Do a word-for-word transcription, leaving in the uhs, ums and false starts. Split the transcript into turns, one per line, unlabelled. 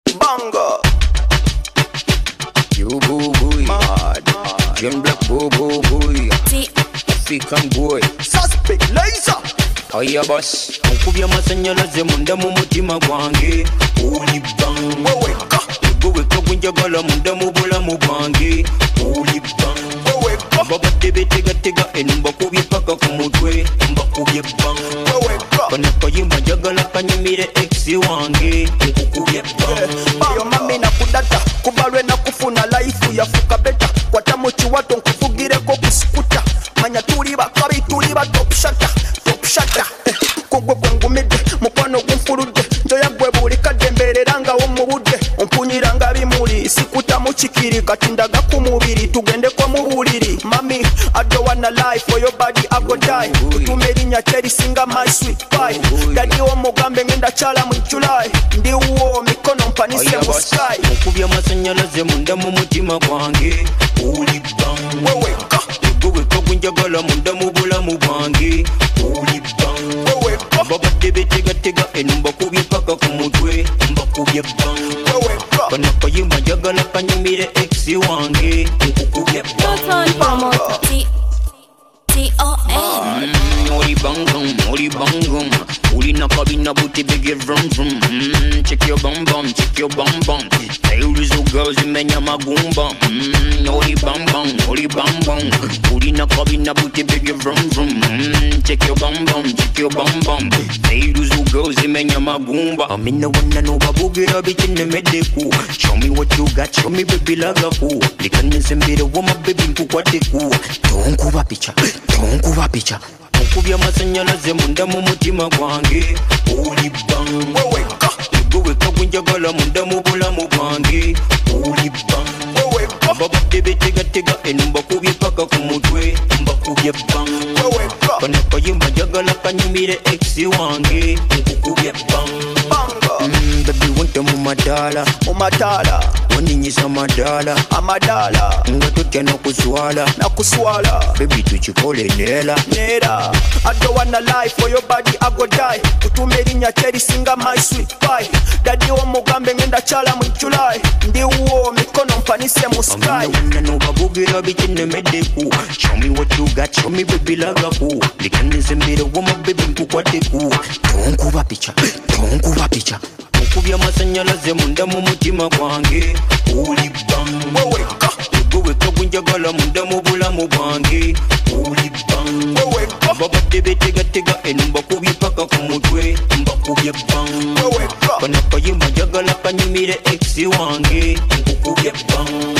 Bongo.
You boo boy, hard. Young black boo boo boy. African boy.
Suspect laser.
Oya boss. Mukubya masanyalaze munda mu mutima gwange. Oli bang.
Weweka.
Weweka kunjagala munda mu bulamu bwange. Oli bang.
Weweka.
Baba tebe tega tega enumba kubye paka ku mutwe. Mba kubye bang.
Weweka.
Kana kayimba jagala kanyumire ex wange. Nkukubye bang.
Yo mami na kudata. Kubalwe na kufuna life yafuka beta. Kwata mu kiwato nkuvugireko kusikuta. Manya tuli bakabi tuli ba top shata. Top shata. Kugwe kwangumide mukwano gumfuludde. Njoya gwe buli kadembereranga wo mu budde. Ompunyiranga bimuli sikuta mu kikiri kati ndaga ku mubiri tugende kwa mu buliri. Mami I don't wanna lie for your body I go die. Tutume erinnya terisinga my sweet pie. Daddy wo mugambe ngenda chala mu July. Ndi uwo mikono mpanise mu sky.
Mukubya masanyalaze munda mu mutima gwange. Oli bang.
Weweka.
Weweka kunjagala munda mu bulamu bwange. Oli bang.
Weweka.
Baba tebe tega tega enumba kubye paka ku mutwe. Mba kubye bang.
Weweka.
Kana kayimba jagala kanyumire ex wange. Nkukubye bang.
T O N
Oli bangum, oli bangum. Uli na kabina buti bigi vrum vrum. Mm, check your bum bum, check your bum bum. Hey, little girls imenya magumba. Mm, oli bam bam, oli bam bam. Uli na kabina buti bigi vrum vrum. Mm, check your bum bum, check your bum bum. Hey, little girls imenya magumba. I'm in the one that know babugira bitch in the medical. Show me what you got, show me baby lagaku. Likanise mbere woma baby mpukwatiku. Tonkuba picha, tonkuba picha. Mukubya masanyalaze munda mu mutima gwange. Oli bang.
Weweka.
Weweka kunjagala munda mu bulamu bwange. Oli bang.
Weweka.
Baba tebe tega tega enumba kubye paka ku mutwe. Mba kubye bang.
Weweka.
Kana kayimba jagala kanyumire ex wange. Nkukubye bang.
Bongo.
Mm, baby wente mu madala.
Umatala.
Waninyisa madala.
Amadala.
Nga tutya nakuswala.
Nakuswala.
Baby tukikole nela.
Nera. I don't wanna lie for your body I go die. Tutume erinnya terisinga my sweet pie. Daddy wo mugambe ngenda chala mu July. Ndi uwo mikono mpanise mu sky.
Wanda no babugira bitine medical. Show me what you got, show me baby lagaku. Likanise mbere woma baby mpukwatiku. Tonkuba picha, tonkuba picha. Mukubya masanyalaze munda mu mutima gwange. Oli bang.
Weweka.
Weweka kunjagala munda mu bulamu bwange. Oli bang.
Weweka.
Baba tebe tega tega enumba kubye paka ku mutwe. Mba kubye bang.
Weweka.
Kana kayimba jagala kanyumire ex wange. Nkukubye bang.